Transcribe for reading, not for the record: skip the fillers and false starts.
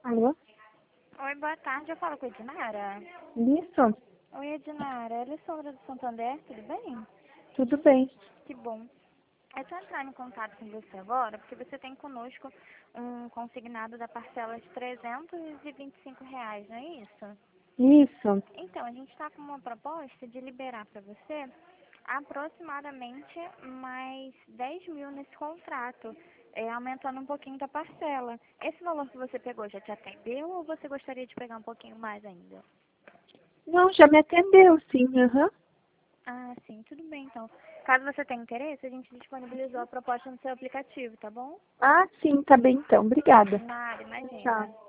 Alô? Oi, boa tarde. Eu falo com a Edinara. Isso? Oi, Edinara. Ela é Sandra do Santander, tudo bem? Tudo bem. Que bom. Eu estou entrando em contato com você agora porque você tem conosco um consignado da parcela de R$ 325, não é isso? Isso. Então, a gente está com uma proposta de liberar para você aproximadamente mais 10 mil nesse contrato, aumentando um pouquinho da parcela. Esse valor que você pegou já te atendeu ou você gostaria de pegar um pouquinho mais ainda? Não, já me atendeu, sim. Aham. Ah, sim, tudo bem então. Caso você tenha interesse, a gente disponibilizou a proposta no seu aplicativo, tá bom? Ah, sim, tá bem então. Obrigada. Nada, Tchau. imagina.